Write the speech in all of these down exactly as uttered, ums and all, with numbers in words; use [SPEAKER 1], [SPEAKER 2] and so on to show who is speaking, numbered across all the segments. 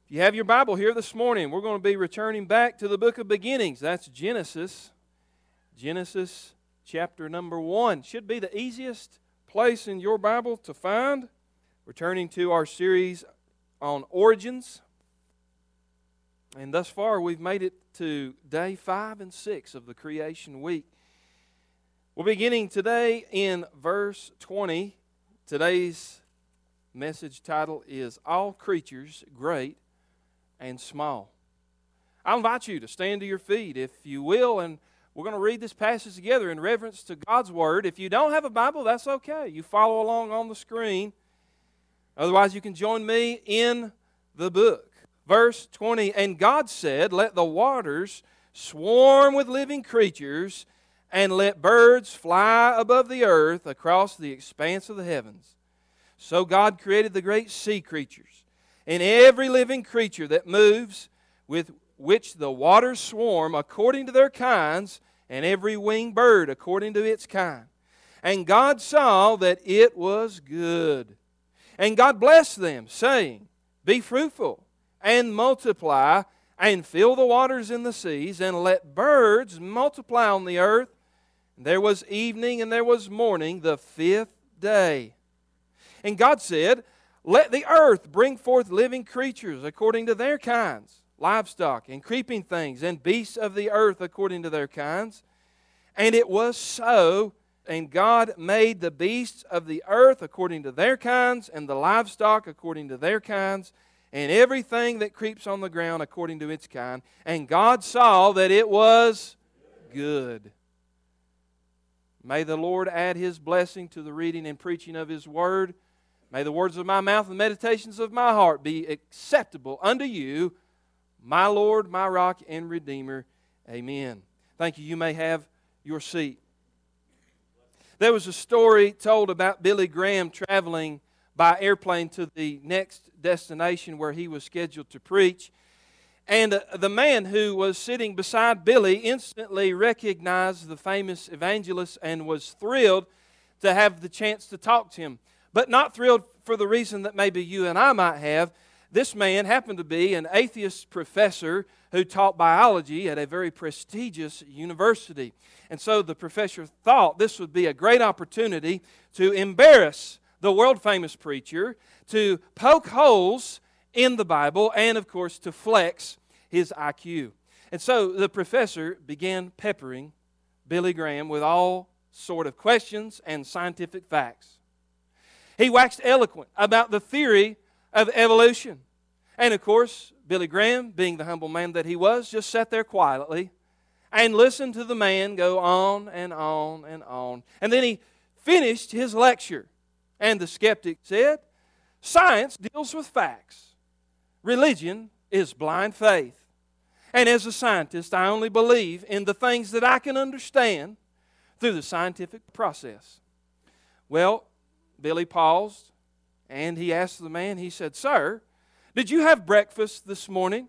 [SPEAKER 1] If you have your Bible here this morning, we're going to be returning back to the book of beginnings. That's Genesis. Genesis chapter number one. Should be the easiest place in your Bible to find. Returning to our series on origins. And thus far, we've made it to day five and six of the creation week. We're beginning today in verse twenty. Today's message title is All Creatures Great and Small. I'll invite you to stand to your feet, if you will, and we're going to read this passage together in reverence to God's Word. If you don't have a Bible, that's okay. You follow along on the screen. Otherwise, you can join me in the book. Verse twenty, And God said, Let the waters swarm with living creatures, and let birds fly above the earth across the expanse of the heavens. So God created the great sea creatures, and every living creature that moves, with which the waters swarm according to their kinds, and every winged bird according to its kind. And God saw that it was good. And God blessed them, saying, Be fruitful, and multiply, and fill the waters in the seas, and let birds multiply on the earth. And there was evening, and there was morning, the fifth day. And God said, Let the earth bring forth living creatures according to their kinds, livestock and creeping things, and beasts of the earth according to their kinds. And it was so. And God made the beasts of the earth according to their kinds, and the livestock according to their kinds, and everything that creeps on the ground according to its kind. And God saw that it was good. May the Lord add His blessing to the reading and preaching of His Word. May the words of my mouth and the meditations of my heart be acceptable unto you, my Lord, my rock and Redeemer. Amen. Thank you. You may have your seat. There was a story told about Billy Graham traveling by airplane to the next destination where he was scheduled to preach. And uh, the man who was sitting beside Billy instantly recognized the famous evangelist and was thrilled to have the chance to talk to him. But not thrilled for the reason that maybe you and I might have. This man happened to be an atheist professor who taught biology at a very prestigious university. And so the professor thought this would be a great opportunity to embarrass the world-famous preacher, to poke holes in the Bible, and of course to flex his I Q. And so the professor began peppering Billy Graham with all sort of questions and scientific facts. He waxed eloquent about the theory of evolution. And of course, Billy Graham, being the humble man that he was, just sat there quietly and listened to the man go on and on and on. And then he finished his lecture. And the skeptic said, Science deals with facts. Religion is blind faith. And as a scientist, I only believe in the things that I can understand through the scientific process. Well, Billy paused, and he asked the man, he said, Sir, did you have breakfast this morning?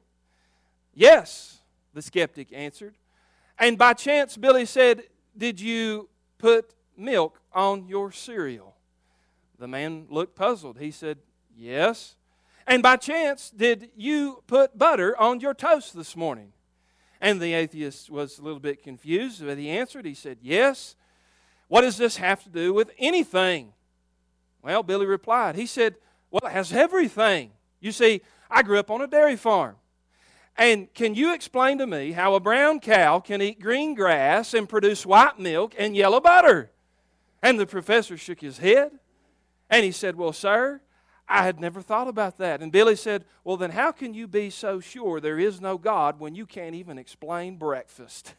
[SPEAKER 1] Yes, the skeptic answered. And by chance, Billy said, Did you put milk on your cereal? The man looked puzzled. He said, Yes. And by chance, did you put butter on your toast this morning? And the atheist was a little bit confused, but he answered, he said, Yes. What does this have to do with anything? Well, Billy replied. He said, Well, it has everything. You see, I grew up on a dairy farm. And can you explain to me how a brown cow can eat green grass and produce white milk and yellow butter? And the professor shook his head. And he said, Well, sir, I had never thought about that. And Billy said, Well, then how can you be so sure there is no God when you can't even explain breakfast?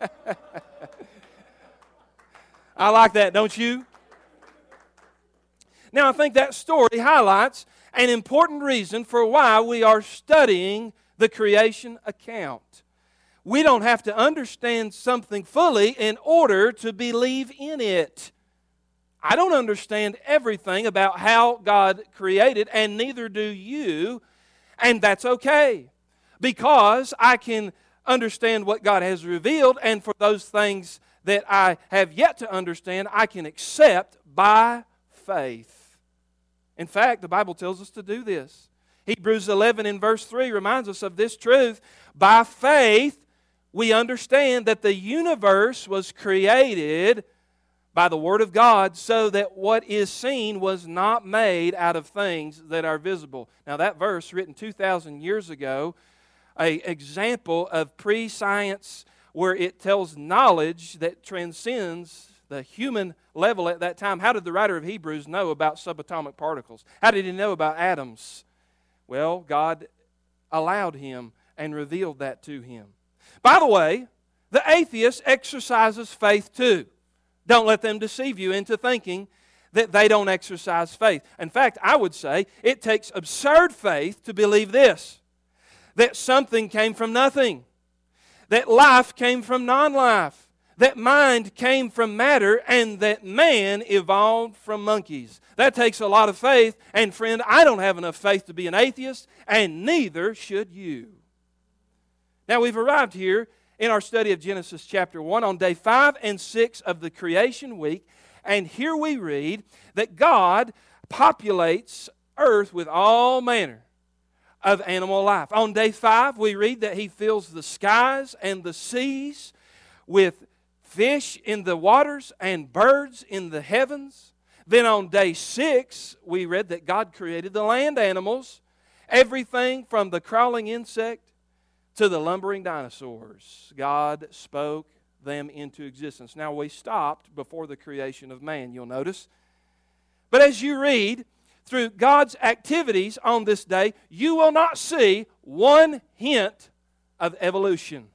[SPEAKER 1] I like that, don't you? Now, I think that story highlights an important reason for why we are studying the creation account. We don't have to understand something fully in order to believe in it. I don't understand everything about how God created, and neither do you, and that's okay. Because I can understand what God has revealed, and for those things that I have yet to understand, I can accept by faith. In fact, the Bible tells us to do this. Hebrews eleven in verse three reminds us of this truth. By faith, we understand that the universe was created by the Word of God, so that what is seen was not made out of things that are visible. Now that verse, written two thousand years ago, an example of pre-science where it tells knowledge that transcends the human level at that time. How did the writer of Hebrews know about subatomic particles? How did he know about atoms? Well, God allowed him and revealed that to him. By the way, the atheist exercises faith too. Don't let them deceive you into thinking that they don't exercise faith. In fact, I would say it takes absurd faith to believe this, that something came from nothing, that life came from non-life, that mind came from matter, and that man evolved from monkeys. That takes a lot of faith, and friend, I don't have enough faith to be an atheist, and neither should you. Now we've arrived here in our study of Genesis chapter one on day five and six of the creation week. And here we read that God populates earth with all manner of animal life. On day five, we read that He fills the skies and the seas with fish in the waters and birds in the heavens. Then on day six, we read that God created the land animals, everything from the crawling insect to the lumbering dinosaurs. God spoke them into existence. Now we stopped before the creation of man, you'll notice. But as you read through God's activities on this day, you will not see one hint of evolution.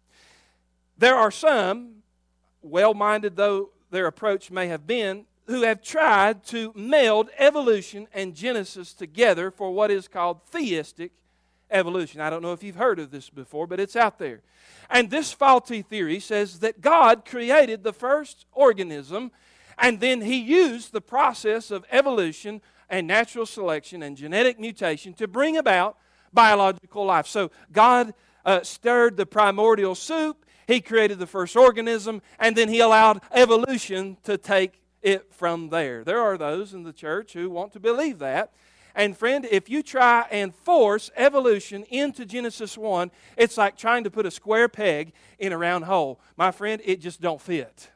[SPEAKER 1] There are some, well-minded though their approach may have been, who have tried to meld evolution and Genesis together for what is called theistic evolution. I don't know if you've heard of this before, but it's out there. And this faulty theory says that God created the first organism, and then He used the process of evolution and natural selection and genetic mutation to bring about biological life. So God uh, stirred the primordial soup, He created the first organism, and then He allowed evolution to take it from there. There are those in the church who want to believe that. And friend, if you try and force evolution into Genesis one, it's like trying to put a square peg in a round hole. My friend, it just don't fit.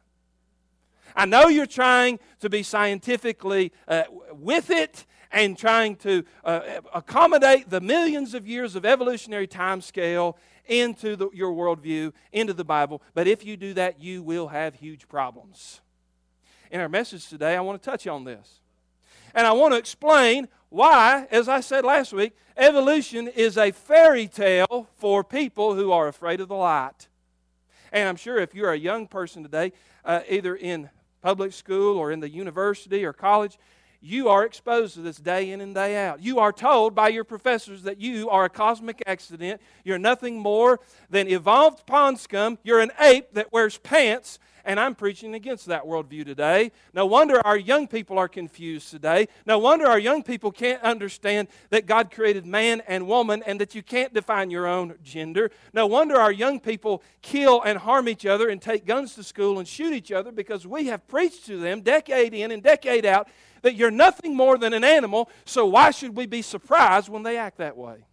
[SPEAKER 1] I know you're trying to be scientifically uh, with it and trying to uh, accommodate the millions of years of evolutionary time scale into the, your worldview, into the Bible. But if you do that, you will have huge problems. In our message today, I want to touch on this. And I want to explain why, as I said last week, evolution is a fairy tale for people who are afraid of the light. And I'm sure if you're a young person today, uh, either in public school or in the university or college, you are exposed to this day in and day out. You are told by your professors that you are a cosmic accident. You're nothing more than evolved pond scum. You're an ape that wears pants. And I'm preaching against that worldview today. No wonder our young people are confused today. No wonder our young people can't understand that God created man and woman and that you can't define your own gender. No wonder our young people kill and harm each other and take guns to school and shoot each other, because we have preached to them decade in and decade out that you're nothing more than an animal, so why should we be surprised when they act that way?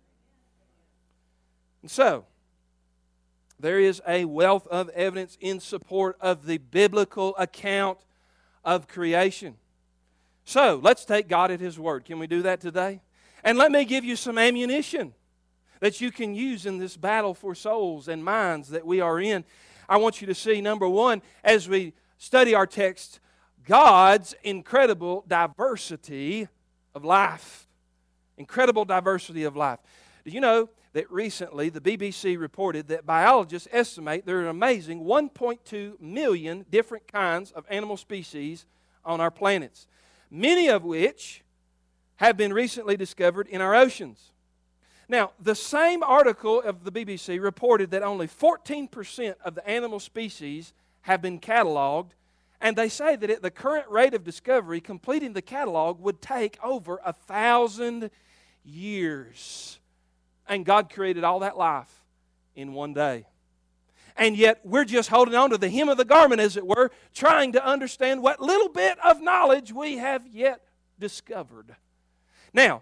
[SPEAKER 1] And so, there is a wealth of evidence in support of the biblical account of creation. So, let's take God at His word. Can we do that today? And let me give you some ammunition that you can use in this battle for souls and minds that we are in. I want you to see, number one, as we study our text, God's incredible diversity of life. Incredible diversity of life. Do you know that recently the B B C reported that biologists estimate there are an amazing one point two million different kinds of animal species on our planets, many of which have been recently discovered in our oceans. Now, the same article of the B B C reported that only fourteen percent of the animal species have been cataloged, and they say that at the current rate of discovery, completing the catalog would take over a thousand years. And God created all that life in one day. And yet we're just holding on to the hem of the garment, as it were, trying to understand what little bit of knowledge we have yet discovered. Now,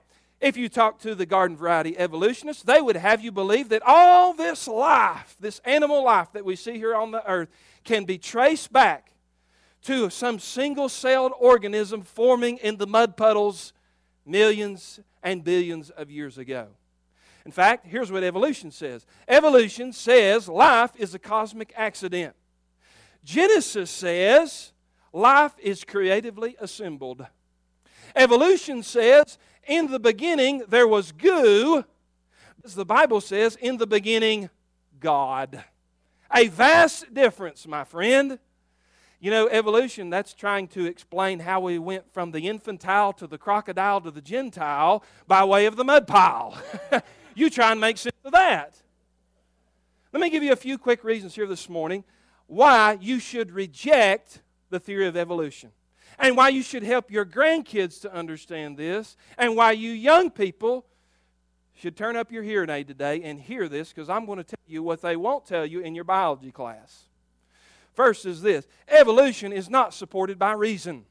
[SPEAKER 1] If you talk to the garden variety evolutionists, they would have you believe that all this life, this animal life that we see here on the earth, can be traced back to some single-celled organism forming in the mud puddles millions and billions of years ago. In fact, here's what evolution says. Evolution says life is a cosmic accident. Genesis says life is creatively assembled. Evolution says in the beginning there was goo. As the Bible says, in the beginning, God. A vast difference, my friend. You know, evolution, that's trying to explain how we went from the infantile to the crocodile to the Gentile by way of the mud pile. You try and make sense of that. Let me give you a few quick reasons here this morning why you should reject the theory of evolution, and why you should help your grandkids to understand this, and why you young people should turn up your hearing aid today and hear this, because I'm going to tell you what they won't tell you in your biology class. First is this: evolution is not supported by reason.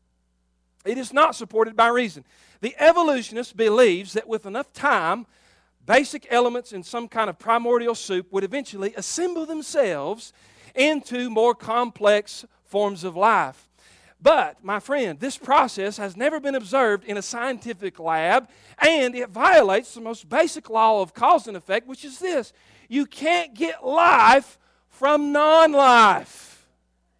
[SPEAKER 1] It is not supported by reason. The evolutionist believes that with enough time, basic elements in some kind of primordial soup would eventually assemble themselves into more complex forms of life. But, my friend, this process has never been observed in a scientific lab, and it violates the most basic law of cause and effect, which is this: you can't get life from non-life.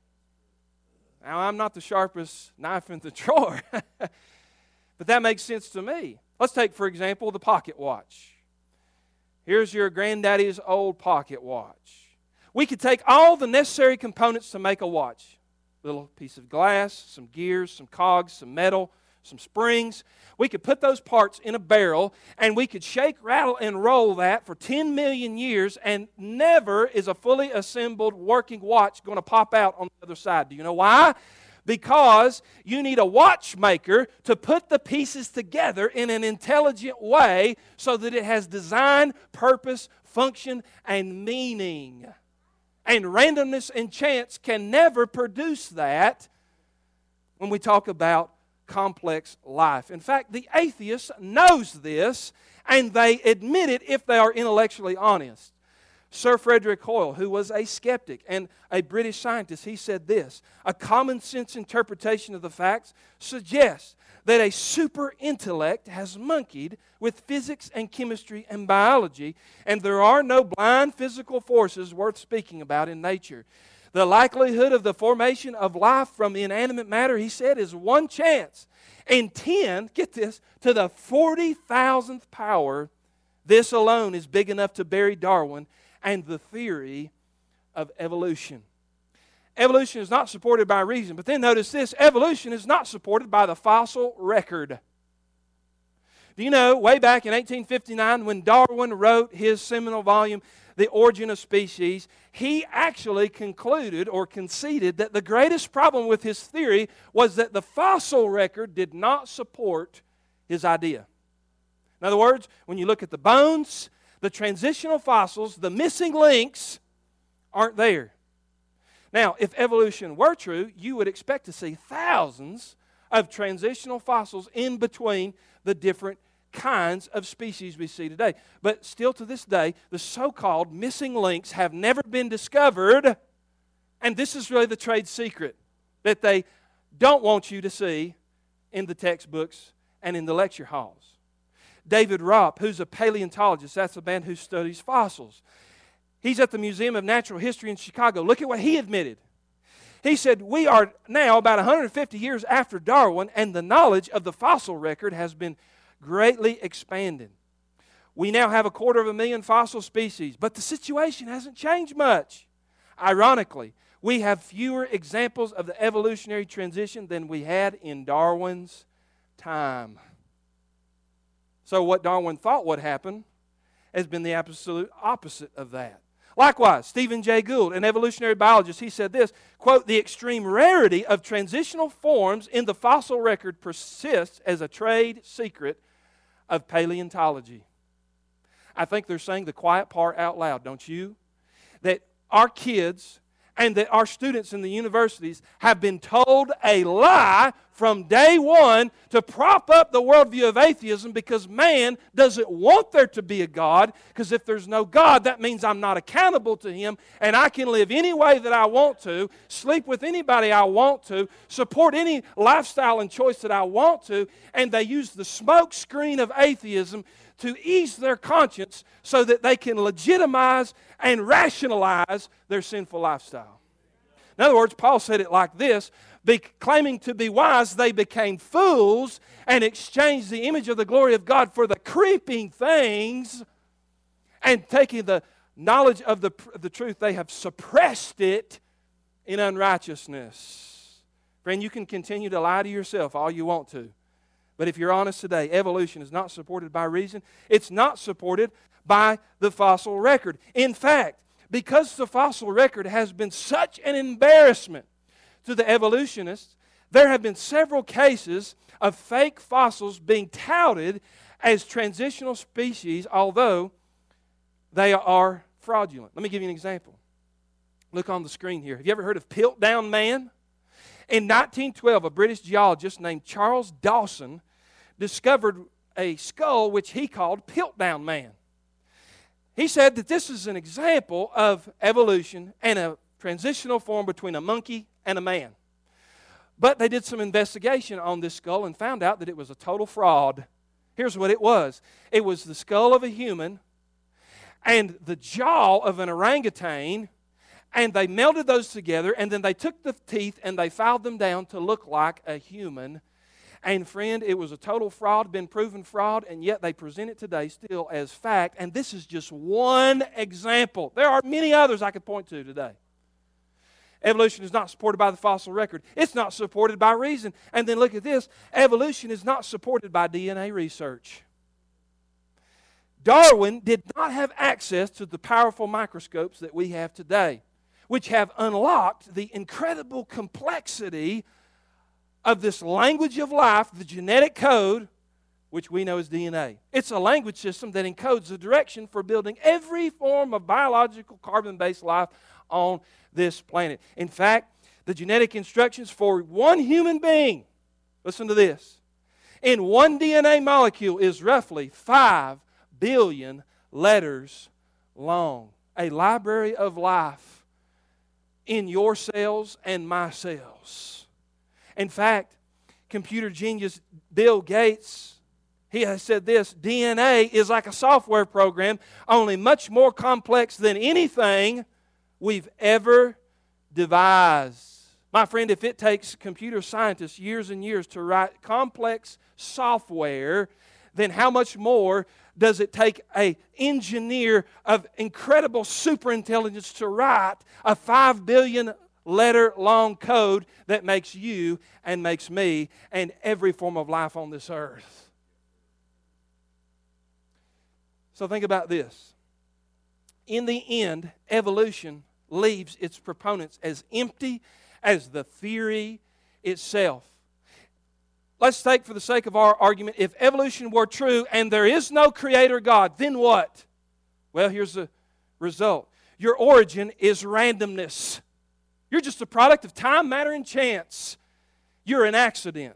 [SPEAKER 1] Now, I'm not the sharpest knife in the drawer, but that makes sense to me. Let's take, for example, the pocket watch. Here's your granddaddy's old pocket watch. We could take all the necessary components to make a watch. A little piece of glass, some gears, some cogs, some metal, some springs. We could put those parts in a barrel, and we could shake, rattle, and roll that for ten million years, and never is a fully assembled working watch going to pop out on the other side. Do you know why? Because you need a watchmaker to put the pieces together in an intelligent way so that it has design, purpose, function, and meaning. And randomness and chance can never produce that when we talk about complex life. In fact, the atheist knows this, and they admit it if they are intellectually honest. Sir Frederick Hoyle, who was a skeptic and a British scientist, he said this: a common sense interpretation of the facts suggests that a super intellect has monkeyed with physics and chemistry and biology, and there are no blind physical forces worth speaking about in nature. The likelihood of the formation of life from inanimate matter, he said, is one chance in ten, get this, to the forty thousandth power. This alone is big enough to bury Darwin and the theory of evolution. Evolution is not supported by reason. But then notice this: evolution is not supported by the fossil record. Do you know, way back in eighteen fifty-nine, when Darwin wrote his seminal volume, The Origin of Species, he actually concluded or conceded that the greatest problem with his theory was that the fossil record did not support his idea. In other words, when you look at the bones, the transitional fossils, the missing links aren't there. Now, if evolution were true, you would expect to see thousands of transitional fossils in between the different kinds of species we see today. But still to this day, the so-called missing links have never been discovered, and this is really the trade secret that they don't want you to see in the textbooks and in the lecture halls. David Ropp, who's a paleontologist, that's a man who studies fossils. He's at the Museum of Natural History in Chicago. Look at what he admitted. He said, we are now about one hundred fifty years after Darwin, and the knowledge of the fossil record has been greatly expanded. We now have a quarter of a million fossil species, but the situation hasn't changed much. Ironically, we have fewer examples of the evolutionary transition than we had in Darwin's time. So what Darwin thought would happen has been the absolute opposite of that. Likewise, Stephen Jay Gould, an evolutionary biologist, he said this, quote, the extreme rarity of transitional forms in the fossil record persists as a trade secret of paleontology. I think they're saying the quiet part out loud, don't you? That our kids and that our students in the universities have been told a lie from day one to prop up the worldview of atheism because man doesn't want there to be a God, because if there's no God, that means I'm not accountable to Him, and I can live any way that I want to, sleep with anybody I want to, support any lifestyle and choice that I want to, and they use the smoke screen of atheism to ease their conscience so that they can legitimize and rationalize their sinful lifestyle. In other words, Paul said it like this: Be, claiming to be wise, they became fools and exchanged the image of the glory of God for the creeping things, and taking the knowledge of the, the truth, they have suppressed it in unrighteousness. Friend, you can continue to lie to yourself all you want to. But if you're honest today, evolution is not supported by reason. It's not supported by the fossil record. In fact, because the fossil record has been such an embarrassment to the evolutionists, there have been several cases of fake fossils being touted as transitional species, although they are fraudulent. Let me give you an example. Look on the screen here. Have you ever heard of Piltdown Man? In nineteen twelve, a British geologist named Charles Dawson discovered a skull which he called Piltdown Man. He said that this is an example of evolution and a transitional form between a monkey and a man. But they did some investigation on this skull and found out that it was a total fraud. Here's what it was. It was the skull of a human and the jaw of an orangutan, and they melded those together, and then they took the teeth and they filed them down to look like a human. And friend, it was a total fraud, been proven fraud, and yet they present it today still as fact. And this is just one example. There are many others I could point to today. Evolution is not supported by the fossil record. It's not supported by reason. And then look at this. Evolution is not supported by D N A research. Darwin did not have access to the powerful microscopes that we have today, which have unlocked the incredible complexity of this language of life, the genetic code, which we know as D N A. It's a language system that encodes the direction for building every form of biological carbon-based life on this planet. In fact, the genetic instructions for one human being, listen to this, in one D N A molecule is roughly five billion letters long. A library of life in your cells and my cells. In fact, computer genius Bill Gates, he has said this: D N A is like a software program, only much more complex than anything we've ever devised. My friend, if it takes computer scientists years and years to write complex software, then how much more does it take an engineer of incredible superintelligence to write a five billion letter long code that makes you and makes me and every form of life on this earth? So think about this. In the end, evolution leaves its proponents as empty as the theory itself. Let's take, for the sake of our argument, if evolution were true and there is no creator God, then what? Well, here's the result. Your origin is randomness. You're just a product of time, matter, and chance. You're an accident.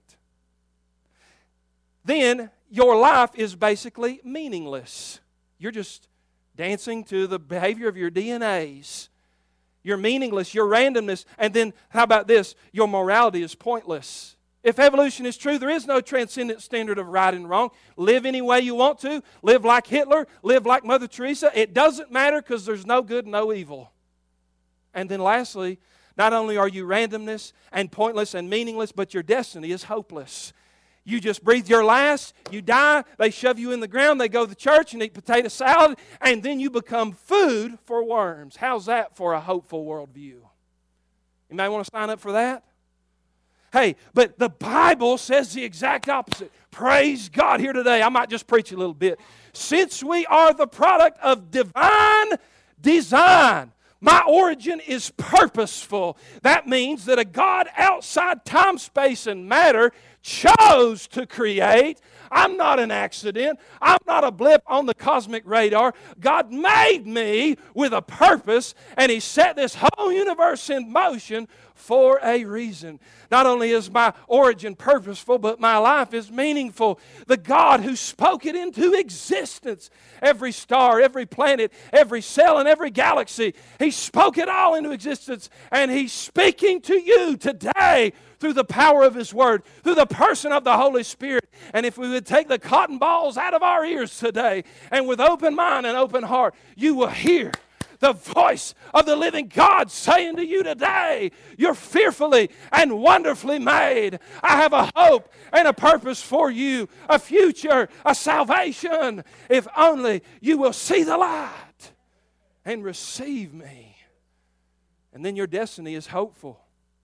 [SPEAKER 1] Then your life is basically meaningless. You're just dancing to the behavior of your D N As. You're meaningless, your randomness, and then how about this? Your morality is pointless. If evolution is true, there is no transcendent standard of right and wrong. Live any way you want to. Live like Hitler. Live like Mother Teresa. It doesn't matter because there's no good, no evil. And then lastly, not only are you randomness and pointless and meaningless, but your destiny is hopeless. You just breathe your last, you die, they shove you in the ground, they go to church and eat potato salad, and then you become food for worms. How's that for a hopeful worldview? You may want to sign up for that. Hey, but the Bible says the exact opposite. Praise God here today. I might just preach a little bit. Since we are the product of divine design, my origin is purposeful. That means that a God outside time, space, and matter chose to create. I'm not an accident. I'm not a blip on the cosmic radar. God made me with a purpose, and He set this whole universe in motion for a reason. Not only is my origin purposeful, but my life is meaningful. The God who spoke it into existence, every star, every planet, every cell in every galaxy, He spoke it all into existence, and He's speaking to you today through the power of His Word, through the person of the Holy Spirit. And if we would take the cotton balls out of our ears today, and with open mind and open heart, you will hear the voice of the living God saying to you today, you're fearfully and wonderfully made. I have a hope and a purpose for you, a future, a salvation, if only you will see the light and receive me. And then your destiny is hopeful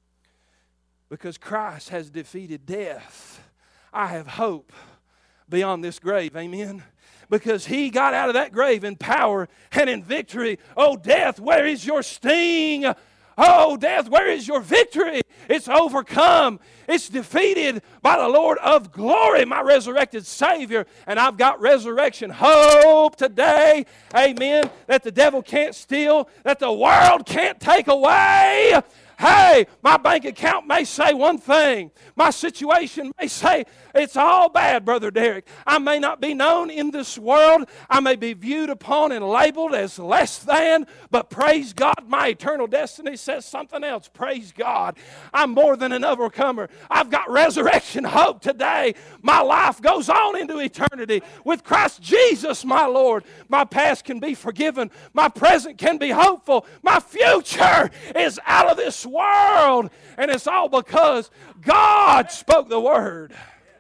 [SPEAKER 1] because Christ has defeated death. I have hope beyond this grave. Amen. Because He got out of that grave in power and in victory. Oh, death, where is your sting? Oh, death, where is your victory? It's overcome. It's defeated by the Lord of glory, my resurrected Savior. And I've got resurrection hope today. Amen. That the devil can't steal, that the world can't take away. Hey, my bank account may say one thing. My situation may say it's all bad, Brother Derek. I may not be known in this world. I may be viewed upon and labeled as less than, but praise God, my eternal destiny says something else. Praise God. I'm more than an overcomer. I've got resurrection hope today. My life goes on into eternity with Christ Jesus, my Lord. My past can be forgiven. My present can be hopeful. My future is out of this world, and it's all because God spoke the word,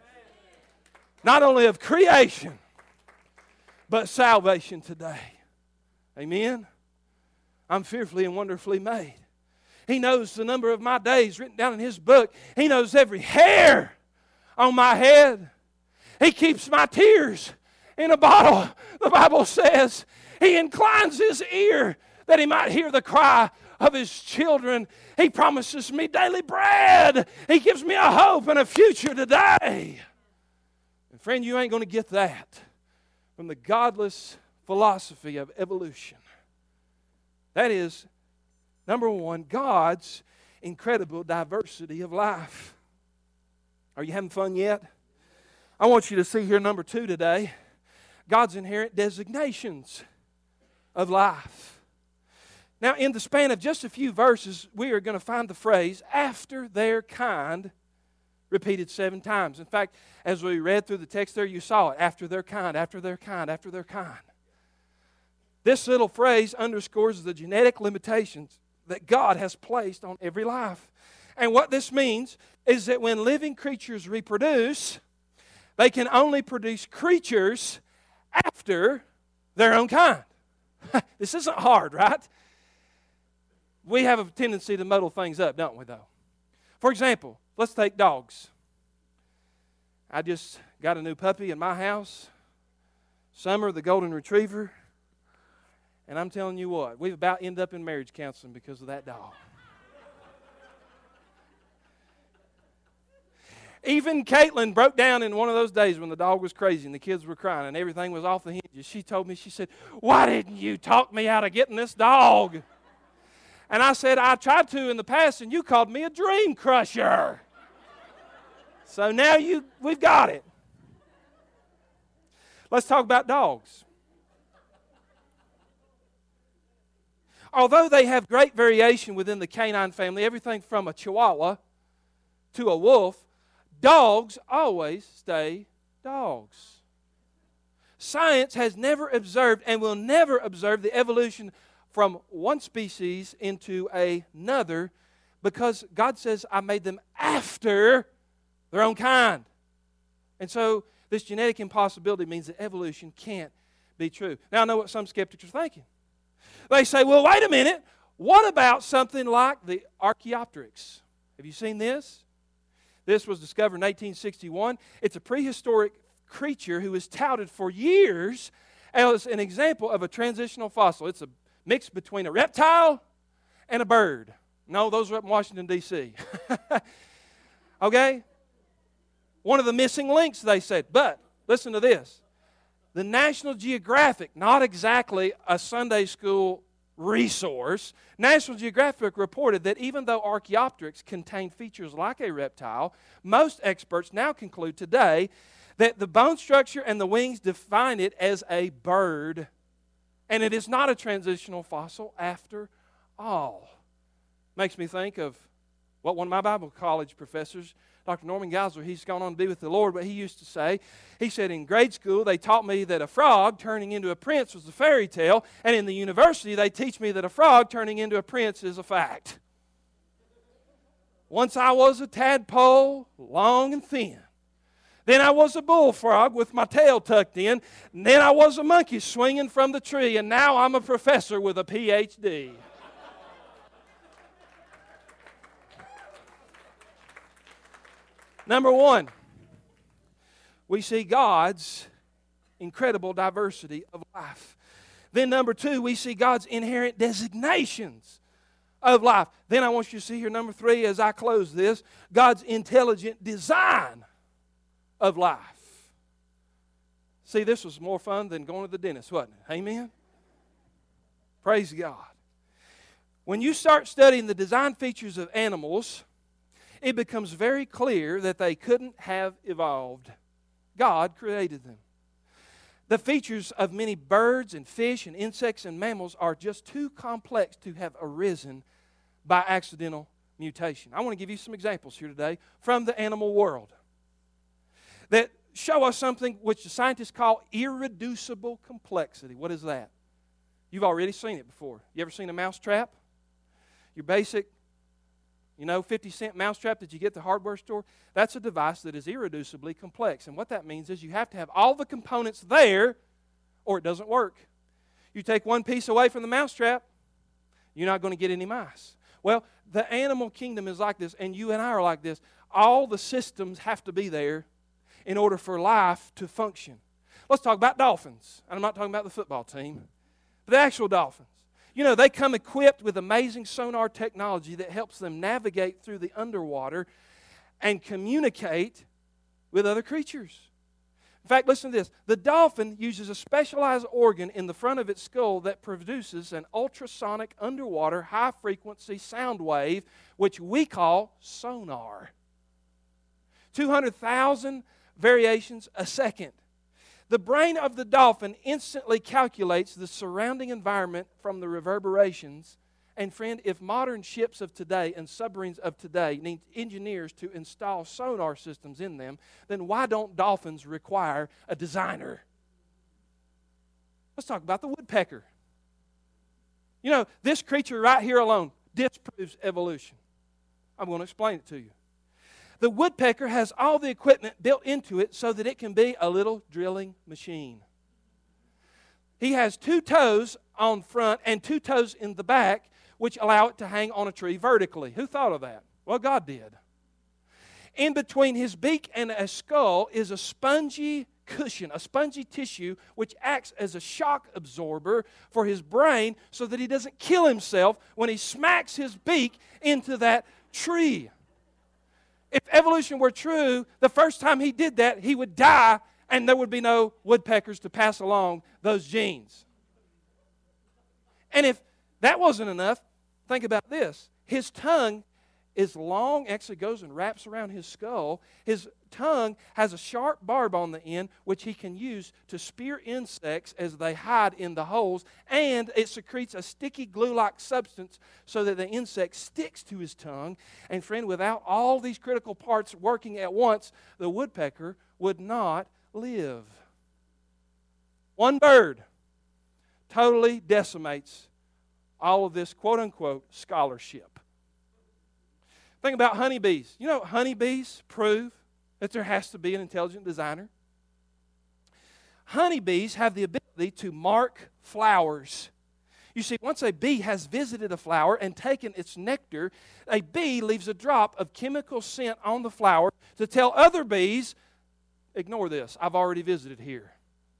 [SPEAKER 1] not only of creation but salvation today. Amen. I'm fearfully and wonderfully made. He knows the number of my days written down in His book. He knows every hair on my head. He keeps my tears in a bottle. The Bible says He inclines His ear that He might hear the cry of His children. He promises me daily bread. He gives me a hope and a future today. And friend, you ain't going to get that from the godless philosophy of evolution. That is, number one, God's incredible diversity of life. Are you having fun yet? I want you to see here number two today, God's inherent designations of life. Now, in the span of just a few verses, we are going to find the phrase, after their kind, repeated seven times. In fact, as we read through the text there, you saw it. After their kind, after their kind, after their kind. This little phrase underscores the genetic limitations that God has placed on every life. And what this means is that when living creatures reproduce, they can only produce creatures after their own kind. This isn't hard, right? We have a tendency to muddle things up, don't we, though? For example, let's take dogs. I just got a new puppy in my house, Summer, the golden retriever, and I'm telling you what, we've about ended up in marriage counseling because of that dog. Even Caitlin broke down in one of those days when the dog was crazy and the kids were crying and everything was off the hinges. She told me, she said, "Why didn't you talk me out of getting this dog?" And I said, "I tried to in the past, and you called me a dream crusher." So now you, we've got it. Let's talk about dogs. Although they have great variation within the canine family, everything from a Chihuahua to a wolf, dogs always stay dogs. Science has never observed and will never observe the evolution from one species into another because God says, "I made them after their own kind." And so this genetic impossibility means that evolution can't be true. Now I know what some skeptics are thinking. They say, "Well, wait a minute. What about something like the Archaeopteryx? Have you seen this? This was discovered in eighteen sixty-one. It's a prehistoric creature who is touted for years as an example of a transitional fossil. It's a mix between a reptile and a bird. No, those are up in Washington, D C Okay? One of the missing links, they said. But, listen to this. The National Geographic, not exactly a Sunday school resource, National Geographic reported that even though Archaeopteryx contained features like a reptile, most experts now conclude today that the bone structure and the wings define it as a bird, and it is not a transitional fossil after all. Makes me think of what one of my Bible college professors, Doctor Norman Geisler, he's gone on to be with the Lord, but he used to say, he said, in grade school they taught me that a frog turning into a prince was a fairy tale, and in the university they teach me that a frog turning into a prince is a fact. Once I was a tadpole, long and thin. Then I was a bullfrog with my tail tucked in. And then I was a monkey swinging from the tree, and now I'm a professor with a P H D. Number one, we see God's incredible diversity of life. Then number two, we see God's inherent designations of life. Then I want you to see here, number three, as I close this, God's intelligent design of life. See, this was more fun than going to the dentist, wasn't it? Amen? Praise God. When you start studying the design features of animals, it becomes very clear that they couldn't have evolved. God created them. The features of many birds and fish and insects and mammals are just too complex to have arisen by accidental mutation. I want to give you some examples here today from the animal world that show us something which the scientists call irreducible complexity. What is that? You've already seen it before. You ever seen a mouse trap? Your basic, you know, fifty cent mouse trap that you get at the hardware store? That's a device that is irreducibly complex. And what that means is you have to have all the components there or it doesn't work. You take one piece away from the mouse trap, you're not going to get any mice. Well, the animal kingdom is like this, and you and I are like this. All the systems have to be there in order for life to function. Let's talk about dolphins. I'm not talking about the football team, but the actual dolphins. You know, they come equipped with amazing sonar technology that helps them navigate through the underwater and communicate with other creatures. In fact, listen to this. The dolphin uses a specialized organ in the front of its skull that produces an ultrasonic underwater high-frequency sound wave, which we call sonar. two hundred thousand variations a second. The brain of the dolphin instantly calculates the surrounding environment from the reverberations. And friend, if modern ships of today and submarines of today need engineers to install sonar systems in them, then why don't dolphins require a designer? Let's talk about the woodpecker. You know, this creature right here alone disproves evolution. I'm going to explain it to you. The woodpecker has all the equipment built into it so that it can be a little drilling machine. He has two toes on front and two toes in the back, which allow it to hang on a tree vertically. Who thought of that? Well, God did. In between his beak and a skull is a spongy cushion, a spongy tissue, which acts as a shock absorber for his brain so that he doesn't kill himself when he smacks his beak into that tree. If evolution were true, the first time he did that, he would die, and there would be no woodpeckers to pass along those genes. And if that wasn't enough, think about this. His tongue is long, actually goes and wraps around his skull. His tongue has a sharp barb on the end, which he can use to spear insects as they hide in the holes, and it secretes a sticky glue-like substance so that the insect sticks to his tongue. And friend, without all these critical parts working at once, the woodpecker would not live. One bird totally decimates all of this quote-unquote scholarship. Think about honeybees. You know, honeybees prove that there has to be an intelligent designer. Honeybees have the ability to mark flowers. You see, once a bee has visited a flower and taken its nectar, a bee leaves a drop of chemical scent on the flower to tell other bees, ignore this, I've already visited here.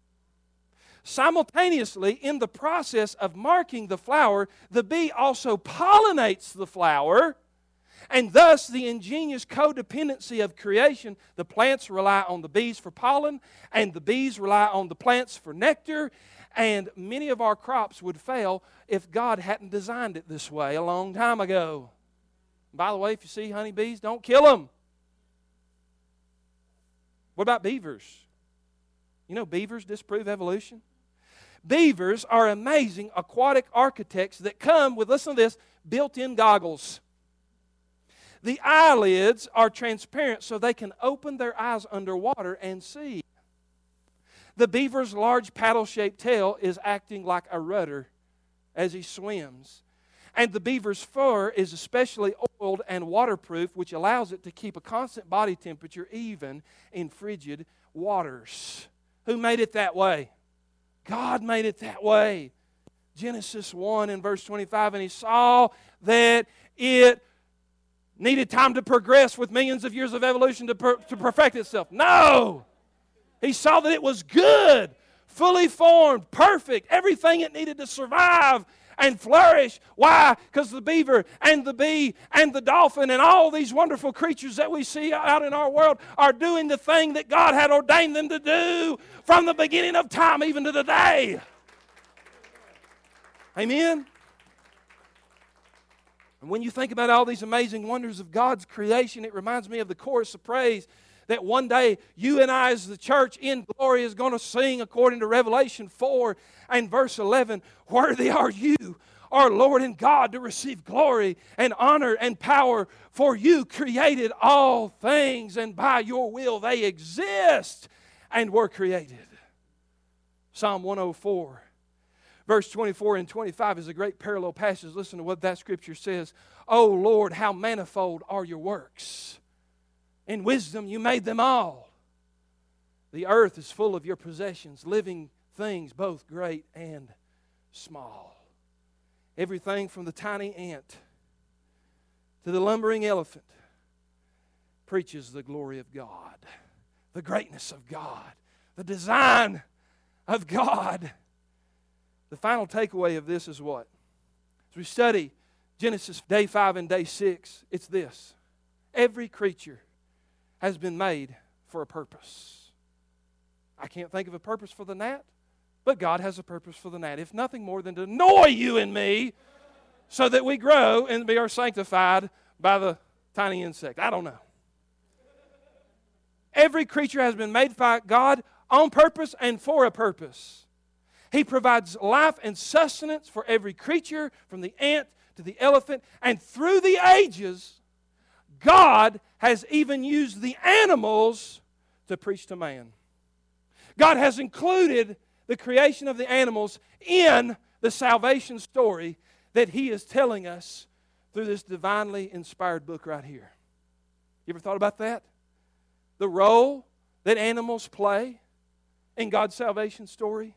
[SPEAKER 1] Simultaneously, in the process of marking the flower, the bee also pollinates the flower, And thus, the ingenious codependency of creation, the plants rely on the bees for pollen, and the bees rely on the plants for nectar, and many of our crops would fail if God hadn't designed it this way a long time ago. By the way, if you see honeybees, don't kill them. What about beavers? You know beavers disprove evolution? Beavers are amazing aquatic architects that come with, listen to this, built-in goggles. The eyelids are transparent so they can open their eyes underwater and see. The beaver's large paddle-shaped tail is acting like a rudder as he swims. And the beaver's fur is especially oiled and waterproof, which allows it to keep a constant body temperature even in frigid waters. Who made it that way? God made it that way. Genesis one and verse twenty-five, and He saw that it needed time to progress with millions of years of evolution to, per, to perfect itself. No! He saw that it was good, fully formed, perfect, everything it needed to survive and flourish. Why? Because the beaver and the bee and the dolphin and all these wonderful creatures that we see out in our world are doing the thing that God had ordained them to do from the beginning of time even to today. Amen? And when you think about all these amazing wonders of God's creation, it reminds me of the chorus of praise that one day you and I as the church in glory is going to sing according to Revelation four and verse eleven. Worthy are you, our Lord and God, to receive glory and honor and power, for you created all things, and by your will they exist and were created. Psalm one oh four, verse twenty-four and twenty-five is a great parallel passage. Listen to what that scripture says. O Lord, how manifold are your works. In wisdom you made them all. The earth is full of your possessions, living things both great and small. Everything from the tiny ant to the lumbering elephant preaches the glory of God, the greatness of God, the design of God. The final takeaway of this is what? As we study Genesis day five and day six, it's this. Every creature has been made for a purpose. I can't think of a purpose for the gnat, but God has a purpose for the gnat. If nothing more than to annoy you and me so that we grow and we are sanctified by the tiny insect. I don't know. Every creature has been made by God on purpose and for a purpose. He provides life and sustenance for every creature, from the ant to the elephant, and through the ages, God has even used the animals to preach to man. God has included the creation of the animals in the salvation story that He is telling us through this divinely inspired book right here. You ever thought about that? The role that animals play in God's salvation story?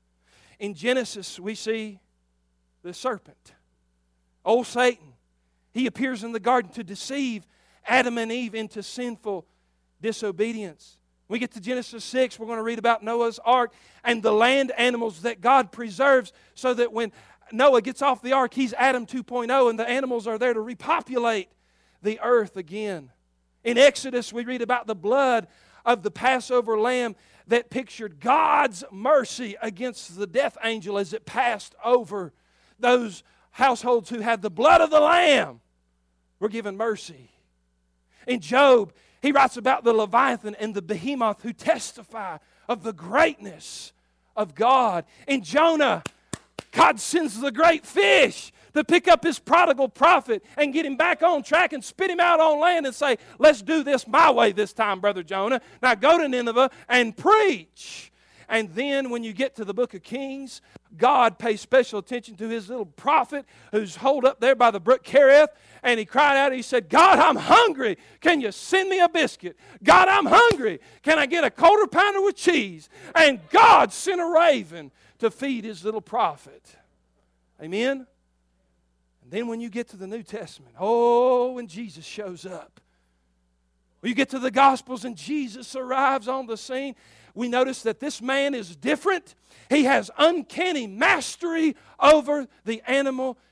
[SPEAKER 1] In Genesis, we see the serpent, old Satan. He appears in the garden to deceive Adam and Eve into sinful disobedience. When we get to Genesis six, we're going to read about Noah's ark and the land animals that God preserves so that when Noah gets off the ark, he's Adam two point oh, and the animals are there to repopulate the earth again. In Exodus, we read about the blood of the Passover lamb that pictured God's mercy against the death angel as it passed over those households who had the blood of the lamb were given mercy. In Job, he writes about the Leviathan and the Behemoth who testify of the greatness of God. In Jonah, God sends the great fish to pick up his prodigal prophet and get him back on track and spit him out on land and say, let's do this my way this time, Brother Jonah. Now go to Nineveh and preach. And then when you get to the book of Kings, God pays special attention to his little prophet who's holed up there by the brook Kerith. And he cried out, he said, God, I'm hungry. Can you send me a biscuit? God, I'm hungry. Can I get a quarter pounder with cheese? And God sent a raven to feed his little prophet. Amen? And then when you get to the New Testament, oh, when Jesus shows up. When you get to the Gospels and Jesus arrives on the scene, we notice that this man is different. He has uncanny mastery over the animal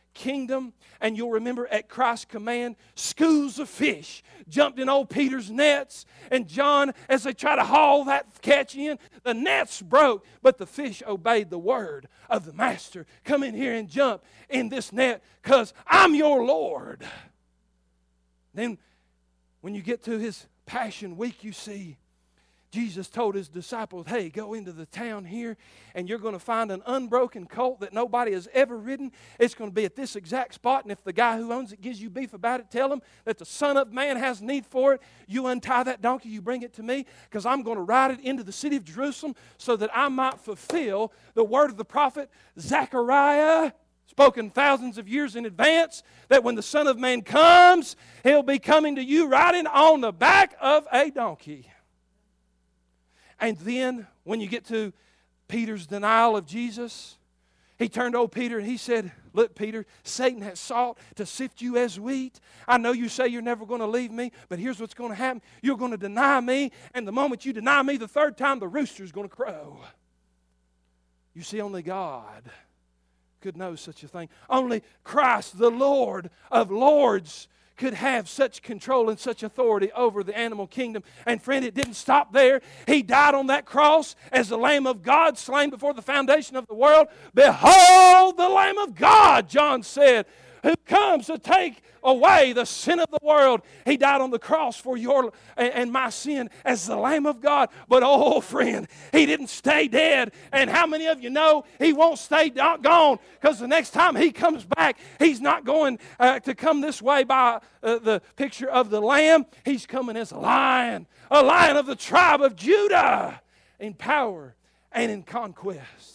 [SPEAKER 1] kingdom. And you'll remember at Christ's command, schools of fish jumped in old Peter's nets. And John, as they try to haul that catch in, the nets broke, but the fish obeyed the word of the master. Come in here and jump in this net because I'm your Lord. Then when you get to his Passion Week, you see Jesus told his disciples, hey, go into the town here and you're going to find an unbroken colt that nobody has ever ridden. It's going to be at this exact spot, and if the guy who owns it gives you beef about it, tell him that the Son of Man has need for it. You untie that donkey, you bring it to me, because I'm going to ride it into the city of Jerusalem so that I might fulfill the word of the prophet Zechariah, spoken thousands of years in advance, that when the Son of Man comes, he'll be coming to you riding on the back of a donkey. And then when you get to Peter's denial of Jesus, he turned to old Peter and he said, look, Peter, Satan has sought to sift you as wheat. I know you say you're never going to leave me, but here's what's going to happen. You're going to deny me, and the moment you deny me the third time, the rooster's going to crow. You see, only God could know such a thing. Only Christ, the Lord of Lords, could have such control and such authority over the animal kingdom. And friend, it didn't stop there. He died on that cross as the Lamb of God, slain before the foundation of the world. Behold the Lamb of God, John said, who comes to take away the sin of the world. He died on the cross for your and my sin as the Lamb of God. But oh, friend, he didn't stay dead. And how many of you know he won't stay gone? Because the next time he comes back, he's not going uh, to come this way by uh, the picture of the lamb. He's coming as a lion, a lion of the tribe of Judah, in power and in conquest.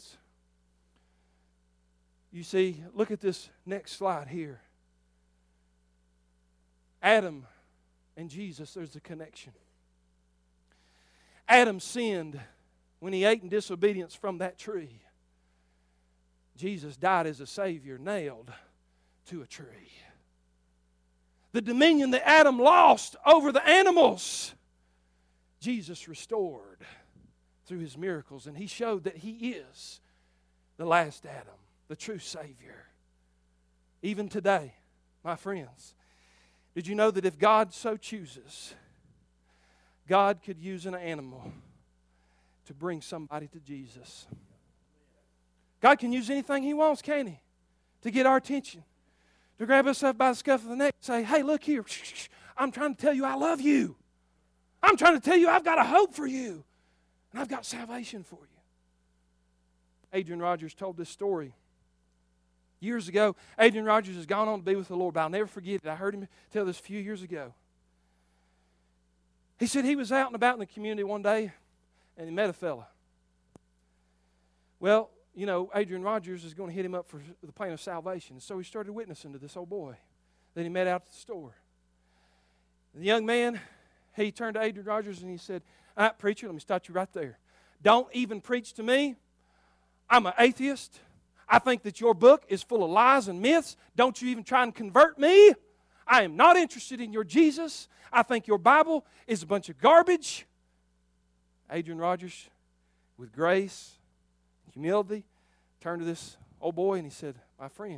[SPEAKER 1] You see, look at this next slide here. Adam and Jesus, there's a connection. Adam sinned when he ate in disobedience from that tree. Jesus died as a Savior, nailed to a tree. The dominion that Adam lost over the animals, Jesus restored through his miracles, and he showed that he is the last Adam, the true Savior. Even today, my friends, did you know that if God so chooses, God could use an animal to bring somebody to Jesus? God can use anything He wants, can't He? To get our attention. To grab us up by the scuff of the neck and say, hey, look here. I'm trying to tell you I love you. I'm trying to tell you I've got a hope for you. And I've got salvation for you. Adrian Rogers told this story years ago. Adrian Rogers has gone on to be with the Lord, but I'll never forget it. I heard him tell this a few years ago. He said he was out and about in the community one day, and he met a fella. Well, you know, Adrian Rogers is going to hit him up for the plan of salvation. So he started witnessing to this old boy that he met out at the store. The young man, he turned to Adrian Rogers and he said, all right, preacher, let me stop you right there. Don't even preach to me. I'm an atheist. I think that your book is full of lies and myths. Don't you even try and convert me. I am not interested in your Jesus. I think your Bible is a bunch of garbage. Adrian Rogers, with grace and humility, turned to this old boy and he said, my friend,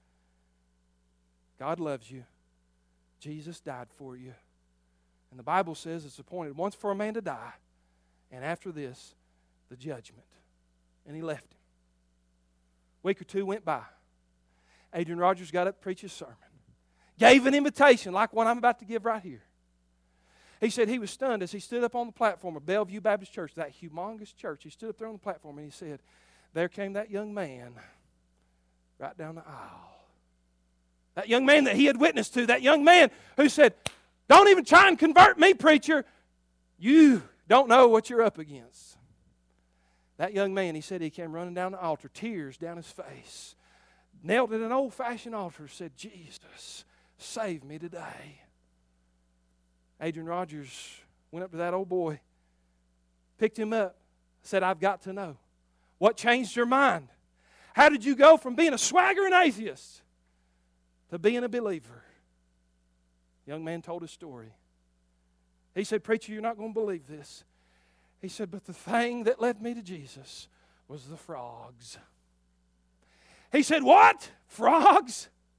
[SPEAKER 1] God loves you. Jesus died for you. And the Bible says it's appointed once for a man to die, and after this, the judgment. And he left him. A week or two went by. Adrian Rogers got up to preach his sermon. Gave an invitation like one I'm about to give right here. He said he was stunned as he stood up on the platform of Bellevue Baptist Church, that humongous church. He stood up there on the platform and he said, there came that young man right down the aisle. That young man that he had witnessed to, that young man who said, don't even try and convert me, preacher. You don't know what you're up against. That young man, he said he came running down the altar, tears down his face, knelt at an old-fashioned altar, said, Jesus, save me today. Adrian Rogers went up to that old boy, picked him up, said, I've got to know. What changed your mind? How did you go from being a swaggering atheist to being a believer? The young man told his story. He said, preacher, you're not going to believe this. He said, but the thing that led me to Jesus was the frogs. He said, what? Frogs?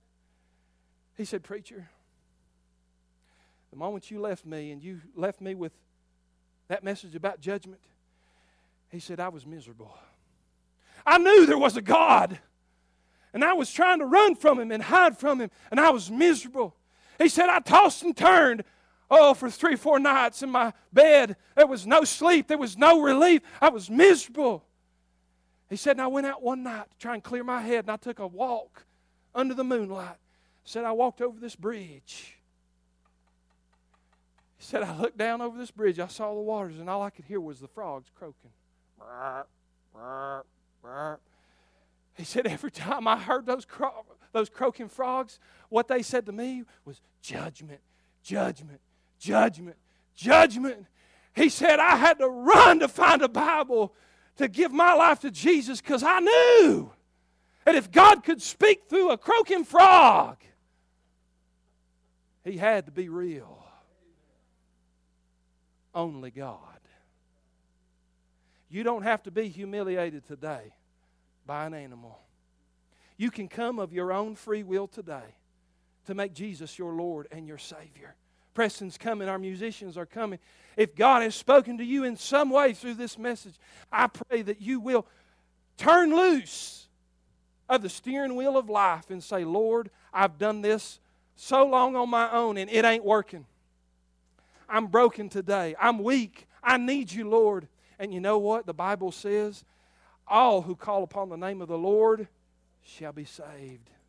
[SPEAKER 1] He said, "Preacher, the moment you left me and you left me with that message about judgment," he said, "I was miserable. I knew there was a God, and I was trying to run from Him and hide from Him, and I was miserable." He said, "I tossed and turned, oh, for three, four nights in my bed. There was no sleep. There was no relief. I was miserable." He said, "And I went out one night to try and clear my head, and I took a walk under the moonlight." He said, "I walked over this bridge." He said, "I looked down over this bridge. I saw the waters, and all I could hear was the frogs croaking. Burp, burp, burp." He said, "Every time I heard those cro- those croaking frogs, what they said to me was judgment, judgment, judgment, judgment." He said, "I had to run to find a Bible to give my life to Jesus, because I knew that if God could speak through a croaking frog, He had to be real. Only God." You don't have to be humiliated today by an animal. You can come of your own free will today to make Jesus your Lord and your Savior. Preston's coming. Our musicians are coming. If God has spoken to you in some way through this message, I pray that you will turn loose of the steering wheel of life and say, "Lord, I've done this so long on my own and it ain't working. I'm broken today. I'm weak. I need you, Lord." And you know what? The Bible says, all who call upon the name of the Lord shall be saved.